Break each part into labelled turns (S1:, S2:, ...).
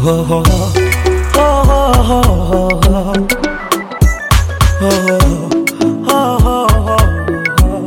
S1: oh, oh, oh, oh, oh, oh.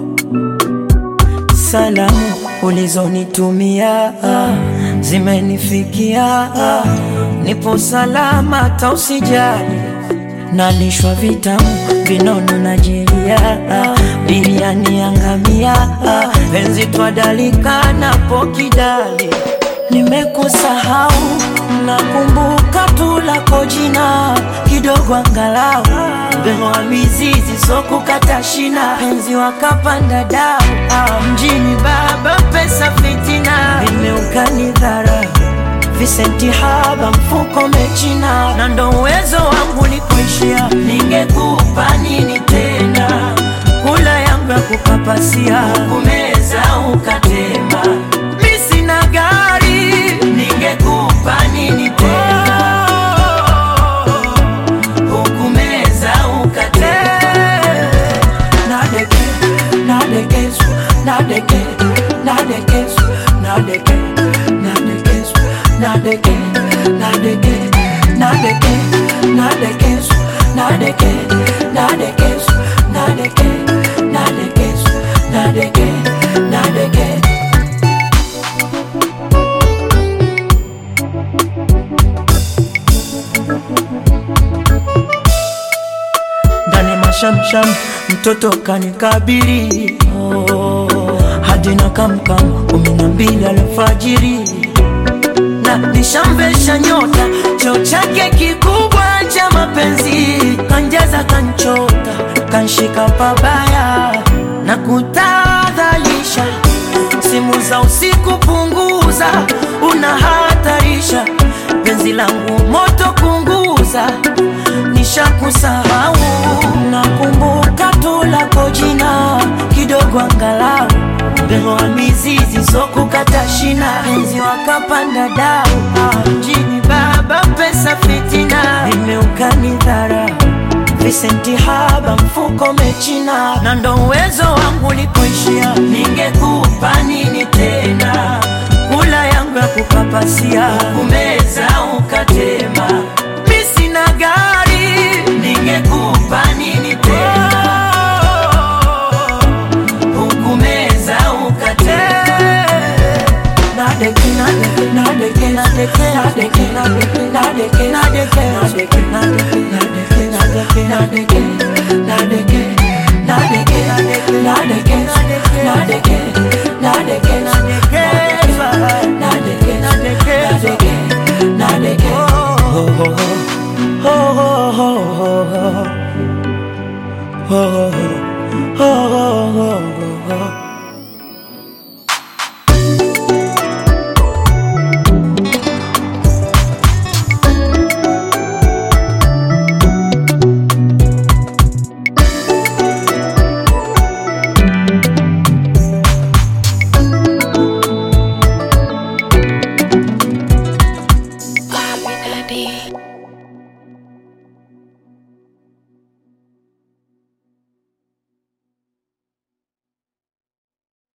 S1: Salamu ulizonitumia zimenifikia, nipo salama tausijali, nalishwa vitamu vinono Nigeria, biriani yangamia, penzi twadalika napo kidali. Nimekusahau nakumbuka tu lako jina, kidogo angalau beno wa mizizi soku kata shina, penzi wakapanda dau. Mjini baba pesa fitina, vimeukani dhara visenti haba mfuko mechina, na ndo uwezo wangu nikuishia. Ningekupa nini tena, kula yangu ya kukapasia, kumeza ukatema. Mi sina gari, ningekupa nini tena, hukumeza ukatema. Nadeke, nadekesu, nadeke, nadekesu, nadeke, nadekesu, nadeke, nadeke, nadeke, nadekesu, nadeke, nadekesu, nadeke, nadekesu, nadeke, nadeke. Ndani mashamsham mtoto kanikabiri, hadi na kamkam 12 alfajiri, na nishamvesha nyota cheo chake kikubwa cha mapenzi, kanjaza kanchota kanshika pabaya na kutadhalisha. Simu za usiku punguza, unahatarisha penzi langu moto kunguza. Nishakusahau nakumbuka tu lako jina, kidogo angalau beno wa mizizi soku kata shina, penzi wakapanda dau. Mjini baba pesa fitina, vimeukani dhara visenti haba mfuko mechina, na ndo uwezo wangu likuishia. Ningekupa nini tena, kula yangu ya kukapasia, kumeza ukatema. Mi sina gari, ningekupa nini tena, hukumeza ukatema. Nadeke, nadeke, nadeke, nadeke, nadeke, nadeke, nadeke, nadeke, nadeke, nadeke, nadeke, nadeke, nadeke, nadeke, nadeke, nadeke, nadeke, nadeke, nadeke, nadeke. Oh, oh, oh, oh, oh, oh, oh.